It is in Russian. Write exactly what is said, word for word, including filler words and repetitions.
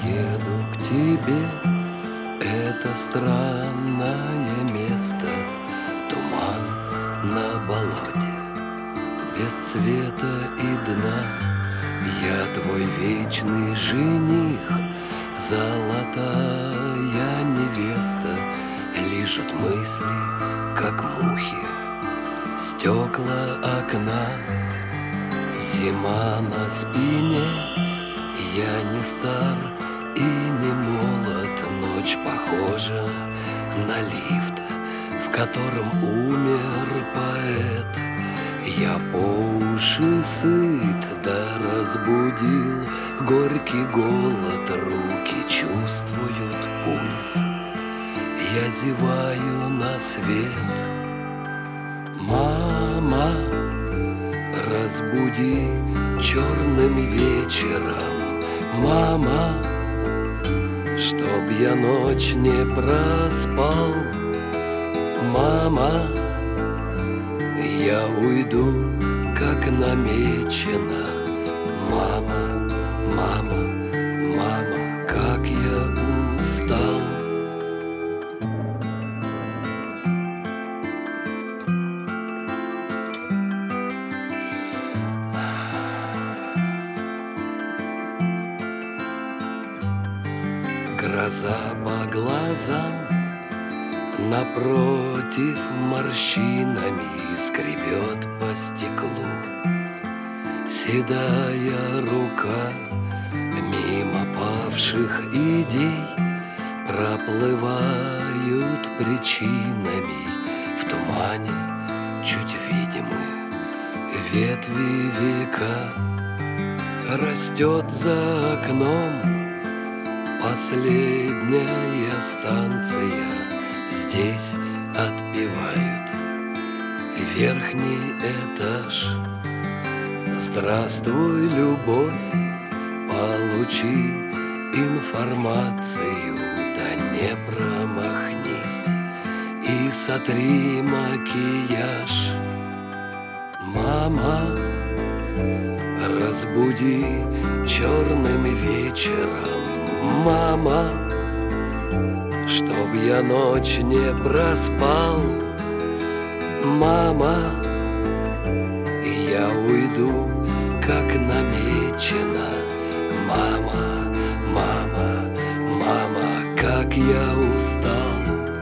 еду к тебе, это странное место, туман на болоте, без цвета и дна. Я твой вечный жених, золотая невеста. Лижут мысли, как мухи, стекла окна. Зима на спине, я не стар и не молод. Ночь похожа на лифт, в котором умер поэт. Я по уши сыт, да разбудил горький голод. Руки чувствуют пульс, я зеваю на свет. Мама, разбуди черным вечером, мама, чтоб я ночь не проспал. Мама, я уйду, как намечено. Мама, мама, мама, как я устал. Гроза по глазам, напротив морщинами скребет по стеклу. Седая рука мимо павших идей проплывают причинами. В тумане чуть видимы ветви века. Растет за окном последняя станция. Здесь отпевают верхний этаж. Здравствуй, любовь, получи информацию, да не промахнись и сотри макияж. Мама, разбуди черным вечером, мама, чтоб я ночь не проспал. Мама, я уйду, как намечено. Мама, мама, мама, как я устал.